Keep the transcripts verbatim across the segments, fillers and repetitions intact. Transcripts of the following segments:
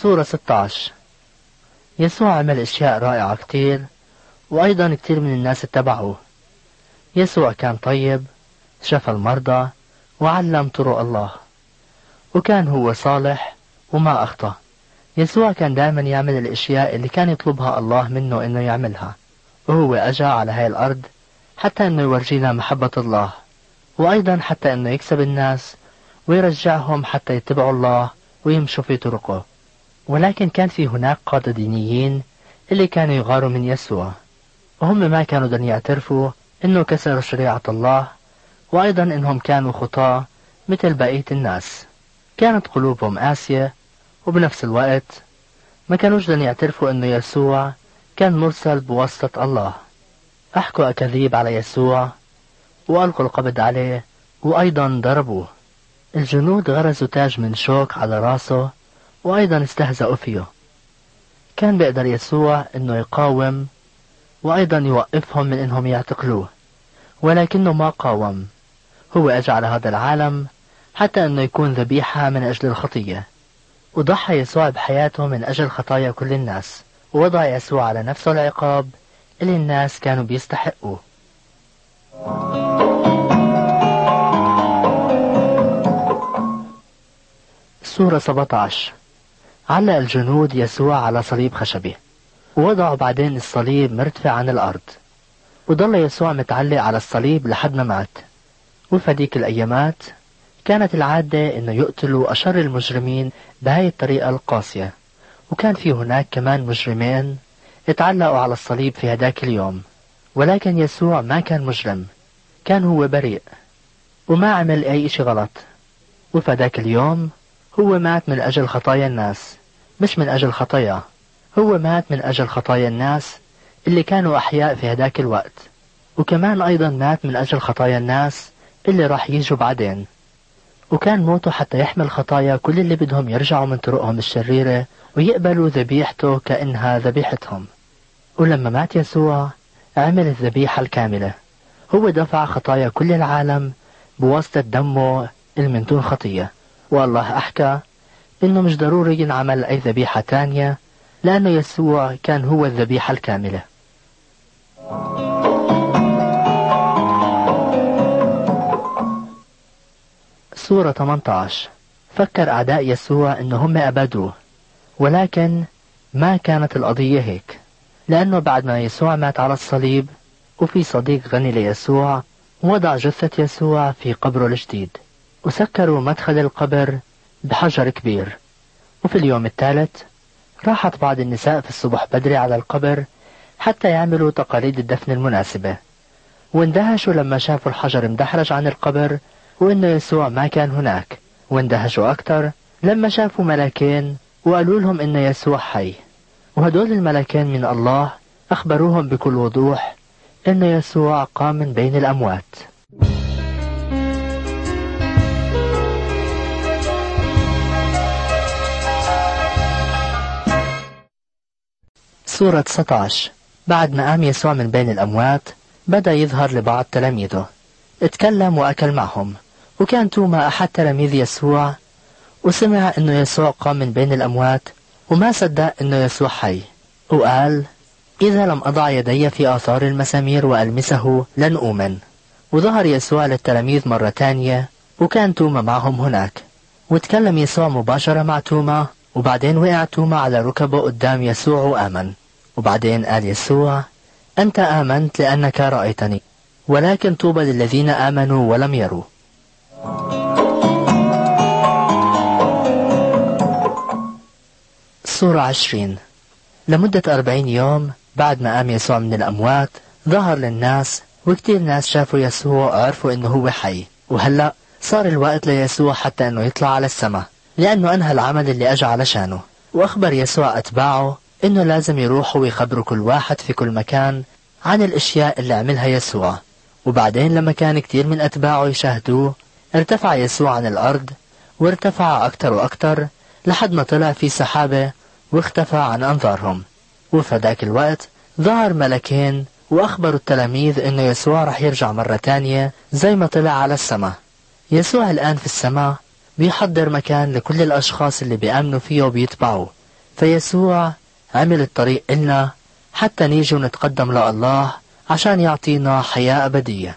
سورة ستة عشر. يسوع عمل أشياء رائعة كتير، وأيضا كتير من الناس اتبعوه. يسوع كان طيب، شفى المرضى، وعلم طرق الله، وكان هو صالح وما أخطأ. يسوع كان دائما يعمل الأشياء اللي كان يطلبها الله منه إنه يعملها، وهو أجا على هاي الأرض حتى إنه يورجينا محبة الله، وأيضا حتى إنه يكسب الناس ويرجعهم حتى يتبعوا الله ويمشوا في طرقه. ولكن كان في هناك قادة دينيين اللي كانوا يغاروا من يسوع، وهم ما كانوا دن يعترفوا إنه كسروا شريعة الله، وأيضا إنهم كانوا خطاة مثل بقية الناس. كانت قلوبهم قاسية، وبنفس الوقت ما كانوش دن يعترفوا إنه يسوع كان مرسل بواسطة الله. أحكوا أكاذيب على يسوع، وألقوا القبض عليه، وأيضا ضربوه. الجنود غرزوا تاج من شوك على راسه، وأيضا استهزأوا فيه. كان بيقدر يسوع إنه يقاوم، وأيضا يوقفهم من إنهم يعتقلوه، ولكنه ما قاوم. هو أجى على هذا العالم حتى إنه يكون ذبيحة من أجل الخطية، وضحى يسوع بحياته من أجل خطايا كل الناس، ووضع يسوع على نفسه العقاب اللي الناس كانوا بيستحقوه. سورة سبعة عشر. علق الجنود يسوع على صليب خشبي، ووضعوا بعدين الصليب مرتفع عن الأرض، وضل يسوع متعلق على الصليب لحد ما مات. وفي ديك الأيامات كانت العادة إنه يقتلوا أشر المجرمين بهاي الطريقة القاسية، وكان في هناك كمان مجرمين اتعلقوا على الصليب في هداك اليوم. ولكن يسوع ما كان مجرم، كان هو بريء وما عمل أي إشي غلط. وفي هداك اليوم هو مات من أجل خطايا الناس، مش من أجل خطايا. هو مات من أجل خطايا الناس اللي كانوا أحياء في هداك الوقت، وكمان أيضا مات من أجل خطايا الناس اللي راح يجوا بعدين. وكان موته حتى يحمل خطايا كل اللي بدهم يرجعوا من طرقهم الشريرة ويقبلوا ذبيحته كأنها ذبيحتهم. ولما مات يسوع عمل الذبيحة الكاملة، هو دفع خطايا كل العالم بواسطة دمه المنتون خطية. والله أحكى إنه مش ضروري ينعمل أي ذبيحة تانية، لأنه يسوع كان هو الذبيحة الكاملة. سورة ثمانية عشر. فكر أعداء يسوع إنه هم أبدوه، ولكن ما كانت القضية هيك، لأنه بعد ما يسوع مات على الصليب وفي صديق غني ليسوع وضع جثة يسوع في قبره الجديد، وسكروا مدخل القبر بحجر كبير. وفي اليوم الثالث راحت بعض النساء في الصبح بدري على القبر حتى يعملوا تقاليد الدفن المناسبة، واندهشوا لما شافوا الحجر مدحرج عن القبر وإنه يسوع ما كان هناك. واندهشوا أكتر لما شافوا ملكين وقالوا لهم إن يسوع حي، وهدول الملكين من الله أخبروهم بكل وضوح إن يسوع قام من بين الأموات. سورة تسعة عشر. بعد ما قام يسوع من بين الأموات بدأ يظهر لبعض تلاميذه، اتكلم وأكل معهم. وكان توما أحد تلاميذ يسوع، وسمع إنه يسوع قام من بين الأموات وما صدق إنه يسوع حي، وقال: إذا لم أضع يدي في آثار المسامير وألمسه لن أؤمن. وظهر يسوع للتلاميذ مرة تانية، وكان توما معهم هناك، وتكلم يسوع مباشرة مع توما، وبعدين وقع توما على ركبه قدام يسوع وآمن. وبعدين قال يسوع: أنت آمنت لأنك رأيتني، ولكن طوبى للذين آمنوا ولم يروا. سورة عشرين. لمدة أربعين يوم بعد ما قام يسوع من الأموات ظهر للناس، وكتير ناس شافوا يسوع وعرفوا إنه هو حي. وهلأ صار الوقت ليسوع حتى إنه يطلع على السماء، لأنه أنهى العمل اللي أجى علشانه. وأخبر يسوع أتباعه إنه لازم يروحوا ويخبروا كل واحد في كل مكان عن الأشياء اللي عملها يسوع. وبعدين لما كان كتير من أتباعه يشاهدوه ارتفع يسوع عن الأرض، وارتفع أكتر وأكتر لحد ما طلع في سحابة واختفى عن أنظارهم. وفي ذاك الوقت ظهر ملكين وأخبروا التلاميذ إنه يسوع رح يرجع مرة تانية زي ما طلع على السماء. يسوع الآن في السماء بيحضر مكان لكل الأشخاص اللي بيأمنوا فيه وبيتبعوه، فيسوع عمل الطريق إلنا حتى نيجي ونتقدم لله عشان يعطينا حياة أبدية.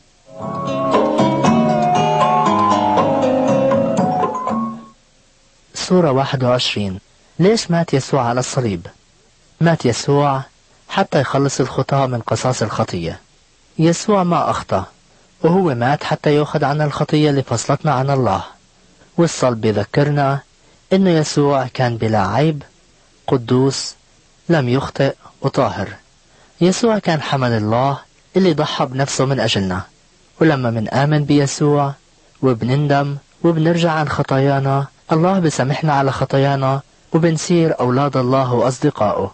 سورة واحد وعشرين. ليش مات يسوع على الصليب؟ مات يسوع حتى يخلص الخطاة من قصاص الخطية. يسوع ما أخطأ، وهو مات حتى يأخذ عنا الخطية اللي فصلتنا عن الله. والصلب بيذكرنا إنه يسوع كان بلا عيب، قدوس، لم يخطئ، وطاهر. يسوع كان حمل الله اللي ضحى بنفسه من أجلنا. ولما منآمن بيسوع وبنندم وبنرجع عن خطايانا، الله بسامحنا على خطايانا وبنصير أولاد الله وأصدقائه.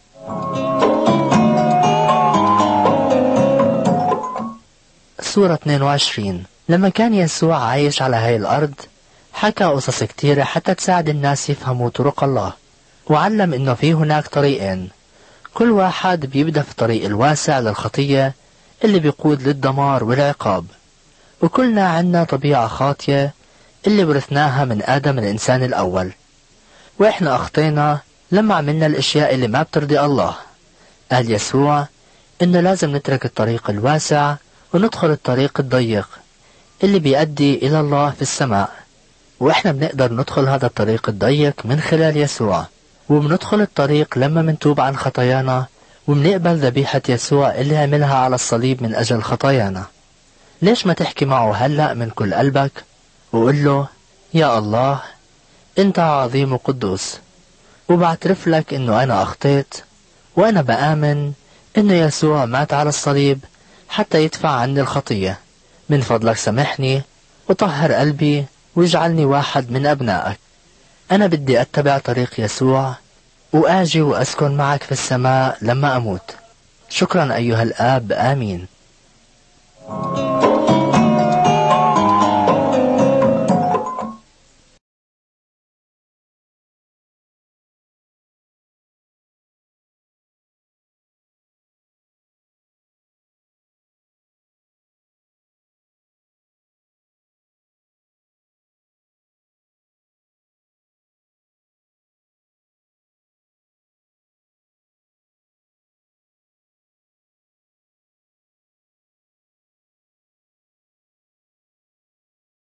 سورة اثنين وعشرين. لما كان يسوع عايش على هاي الأرض حكى قصص كتيرة حتى تساعد الناس يفهموا طرق الله، وعلم إنه في هناك طريقين، كل واحد بيبدأ في الطريق الواسع للخطية اللي بيقود للدمار والعقاب. وكلنا عنا طبيعة خاطية اللي ورثناها من آدم الإنسان الأول، وإحنا أخطينا لما عملنا الأشياء اللي ما بترضي الله. قال يسوع إنه لازم نترك الطريق الواسع وندخل الطريق الضيق اللي بيؤدي إلى الله في السماء. وإحنا بنقدر ندخل هذا الطريق الضيق من خلال يسوع، وبندخل الطريق لما منتوب عن خطايانا وبنقبل ذبيحة يسوع اللي عملها على الصليب من أجل خطايانا. ليش ما تحكي معه هلأ من كل قلبك وقول له: يا الله، أنت عظيم وقدوس، وبعترف لك أنه أنا أخطيت، وأنا بآمن أنه يسوع مات على الصليب حتى يدفع عني الخطية. من فضلك سامحني وطهر قلبي واجعلني واحد من أبنائك. أنا بدي أتبع طريق يسوع وآجي وأسكن معك في السماء لما أموت. شكرا أيها الآب. آمين.